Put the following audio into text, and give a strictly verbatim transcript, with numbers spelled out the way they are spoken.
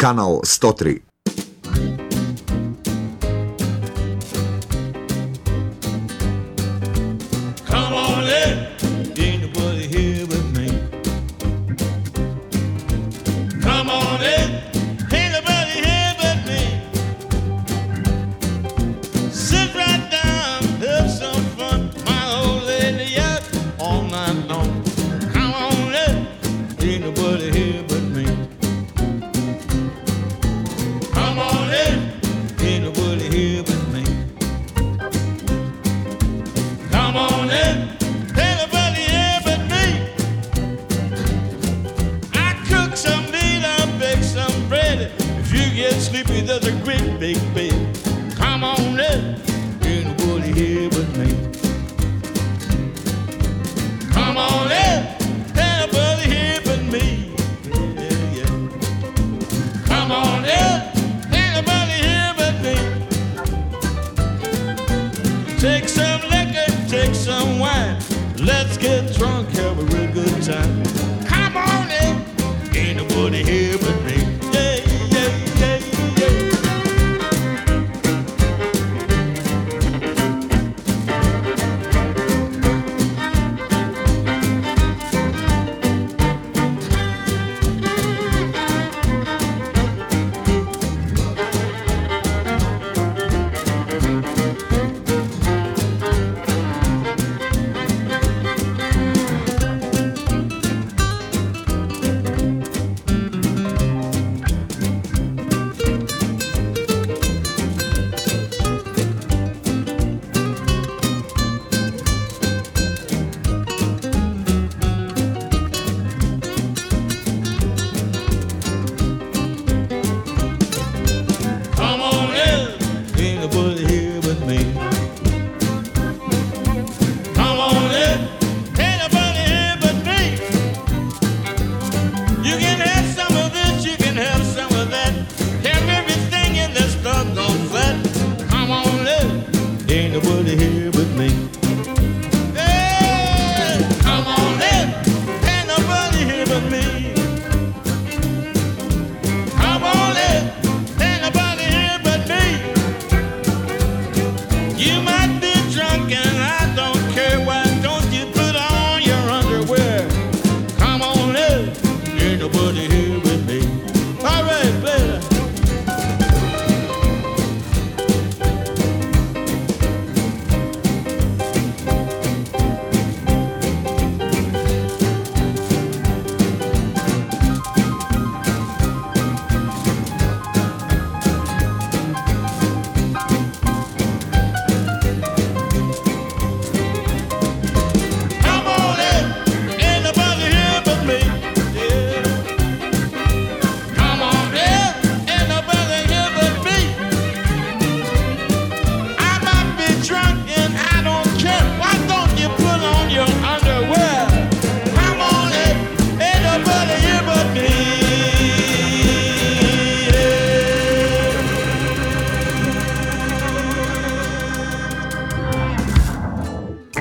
Kanal sto tri. There's a great big bed. Come on in, ain't nobody here but me. Come on in, ain't nobody here but me. Yeah, yeah. Come on in, ain't nobody here but me. Take some liquor, take some wine. Let's get drunk, have a real good time. Come on in, ain't nobody here but me.